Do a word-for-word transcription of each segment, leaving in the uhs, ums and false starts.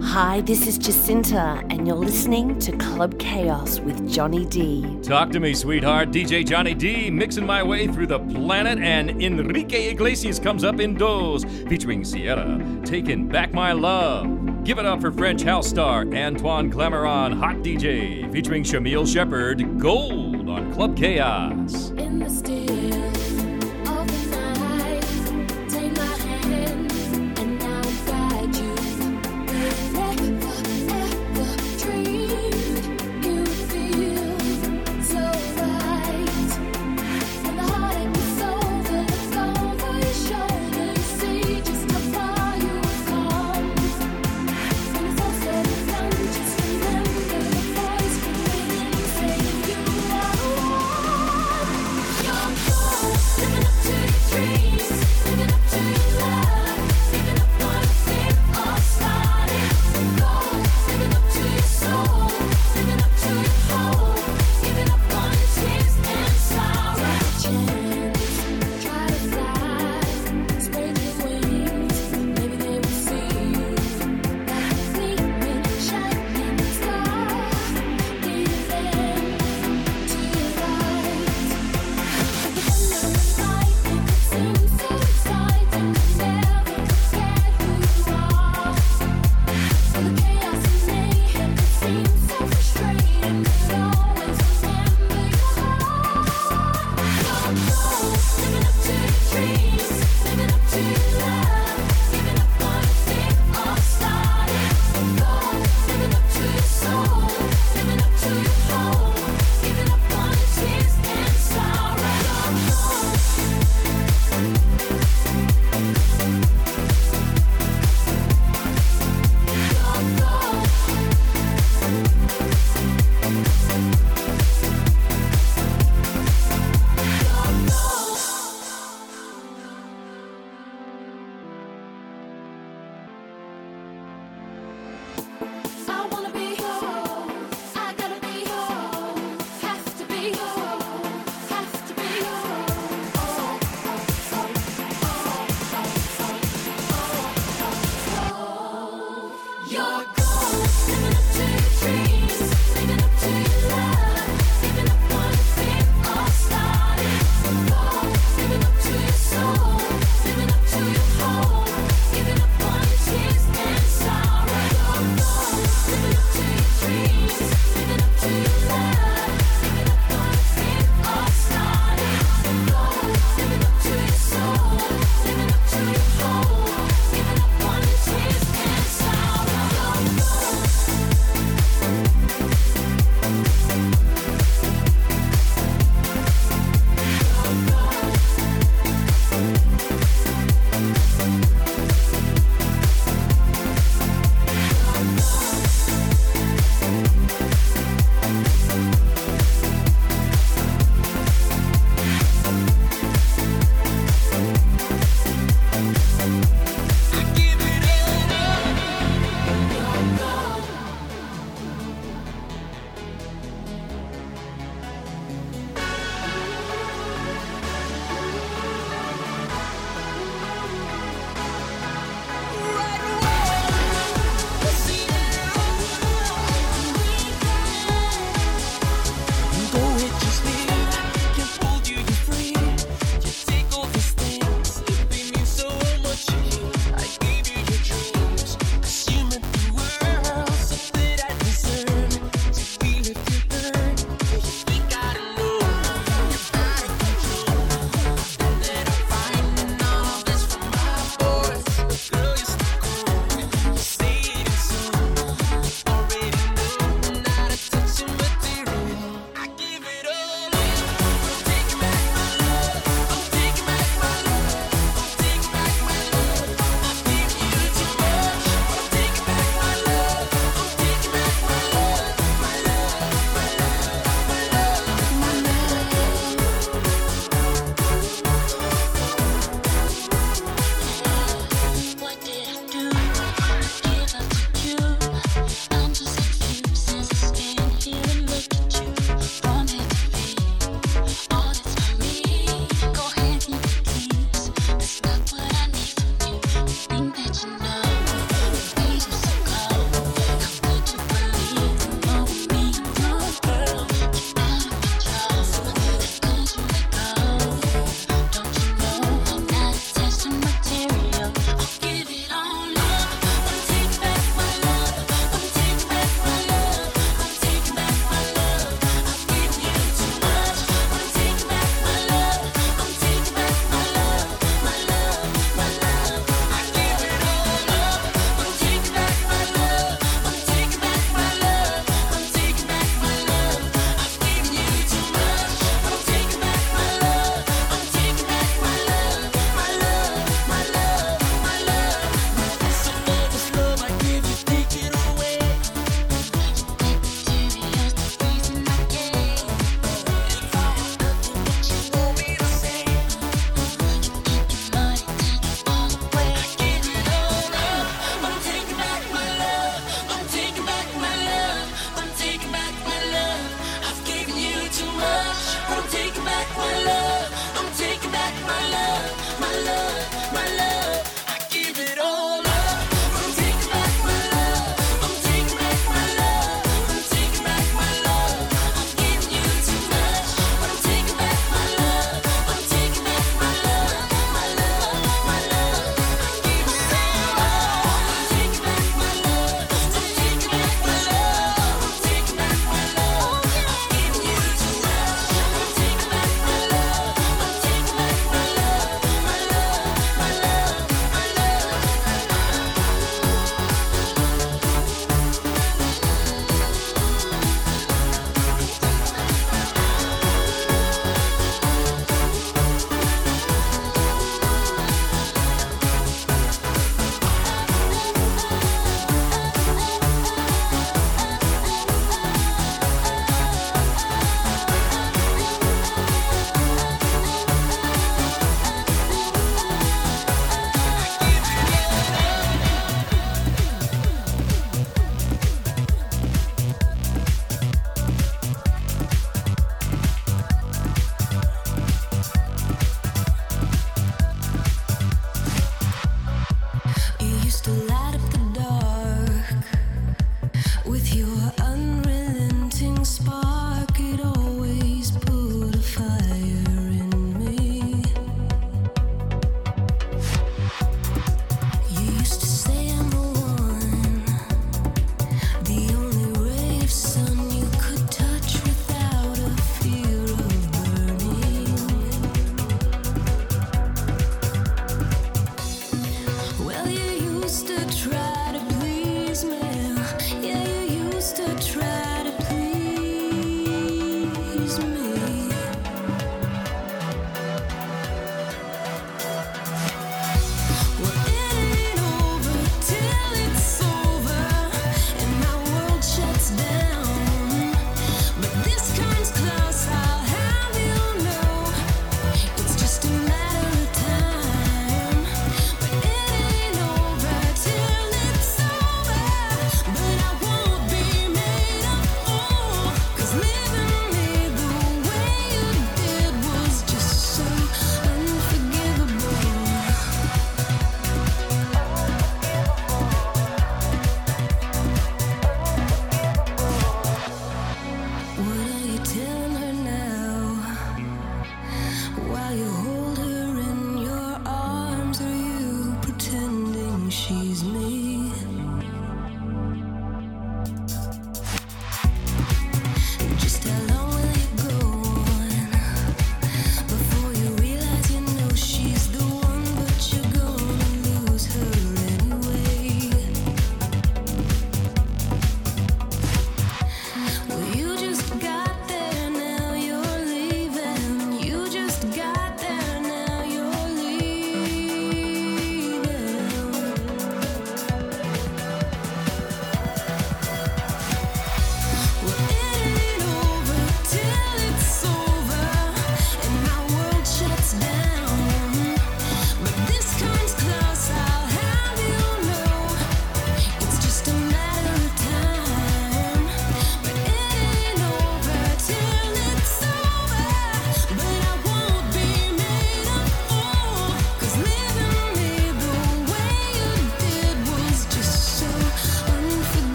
Hi, this is Jacinta, and you're listening to Club Chaos with Johnny D. Talk to me, sweetheart. D J Johnny D, mixing my way through the planet, and Enrique Iglesias comes up in Dos, featuring Sierra, Taking Back My Love. Give it up for French house star Antoine Clamaran, Hot D J, featuring Shamil Shepherd, Gold on Club Chaos. In the still of the night, take my hand, and now guide you. Never, ever dreamed you would feel so right. And the heartache is over, it's over your shoulder. You see just how far you've come. When it's all said and done, just remember the voice from within saying you are the one. You're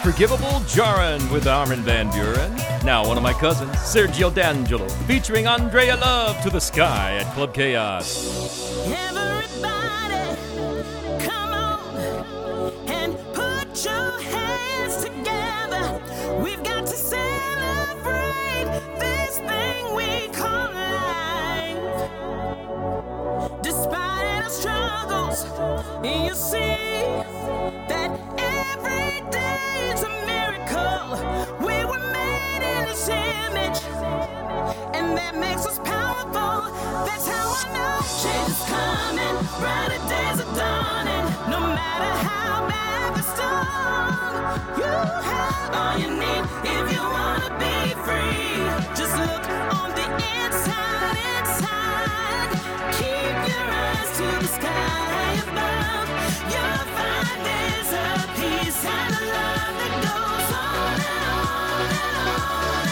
Unforgivable Jarrin with Armin van Buren. Now one of my cousins, Sergio D'Angelo, featuring Andrea Love to the sky at Club Chaos. Everybody, come on and put your hands together. We've got to celebrate this thing we call life. Despite our struggles, you see that every day is a miracle. We were made in His image, and that makes us powerful. That's how I know change is coming, brighter days are dawning. No matter how bad the storm, you have all you need if you wanna be free. Just look on the inside, inside. Keep your eyes to the sky above. You'll find there's a peace and a love that goes on and on and on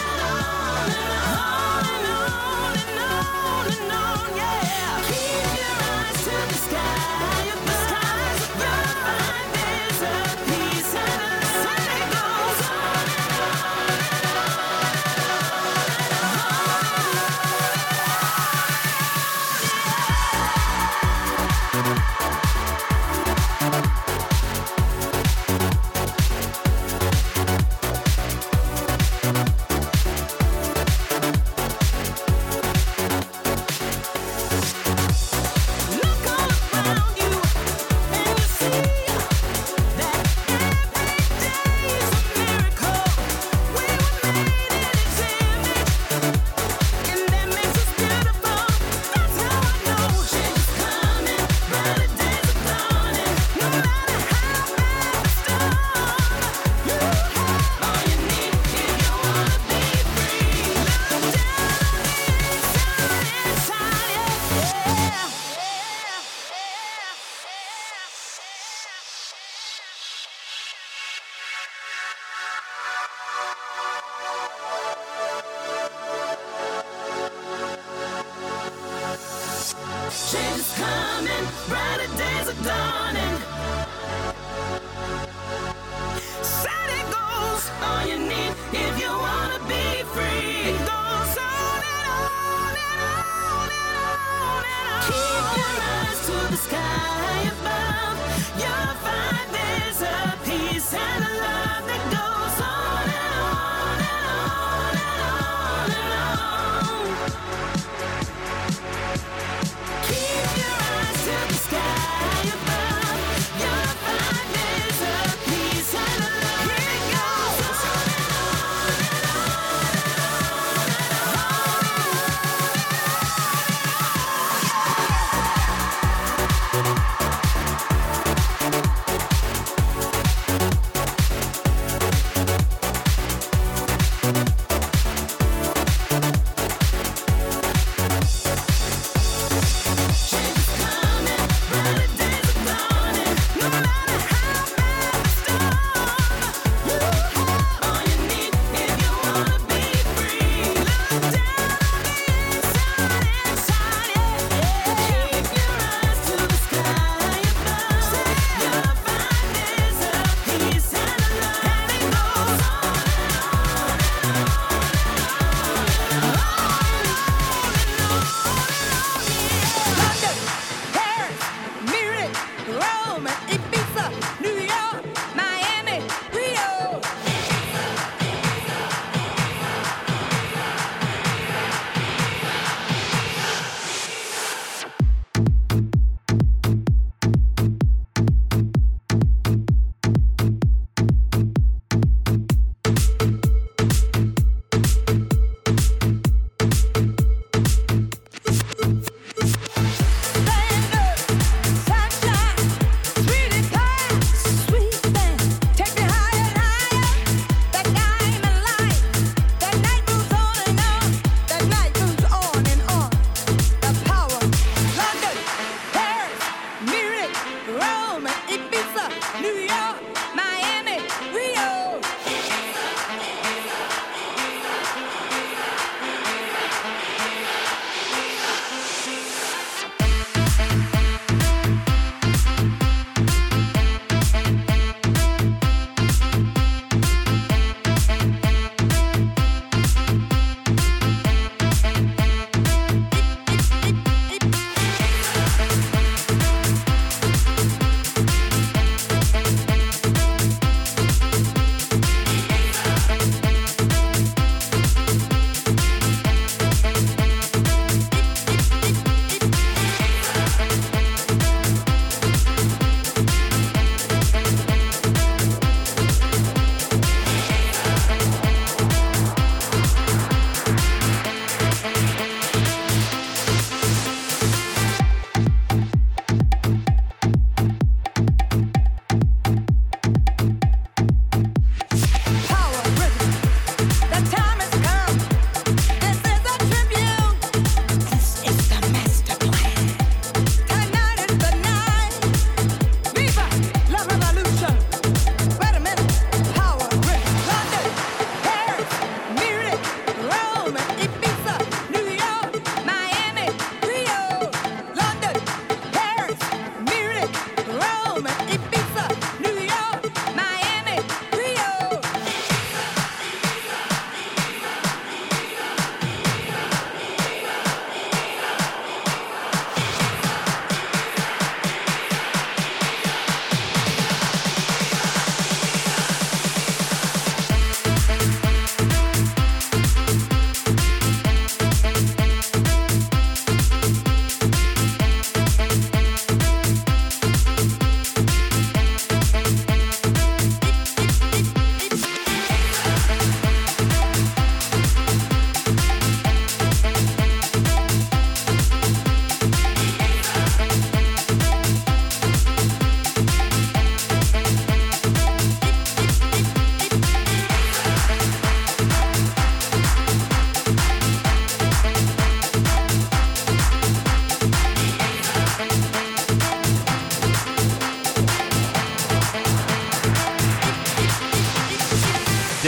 and on and on and on and on, yeah. Keep your eyes to the sky above. You'll find there's a peace and a love that goes on and on and look all around you and you see that every day is a miracle. We were made in His image, and that makes us beautiful. That's how I know change is coming, brighter days are dawning. No matter how bad the storm, you have all you need if you wanna be free. Look down on the inside, inside, yeah. Change is coming, brighter days are dawning. Said it goes, all you need if you wanna be free. It goes on and on and on and on and on. Keep your eyes to the sky above. You'll find there's a peace and a love that goes on and on and on and on and on. Keep your eyes to the sky above.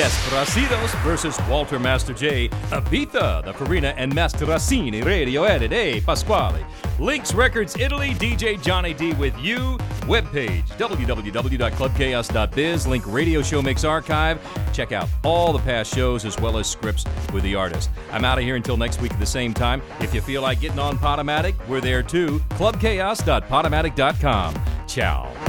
Desplacidos versus Walter Master J. Ibiza, the Farina and Masteracini radio edit. Hey, Pasquale. Lynx Records Italy, D J Johnny D with you. Webpage, w w w dot club chaos dot biz. Link Radio Show Mix Archive. Check out all the past shows as well as scripts with the artist. I'm out of here until next week at the same time. If you feel like getting on Podomatic, we're there too. club chaos dot podomatic dot com. Ciao.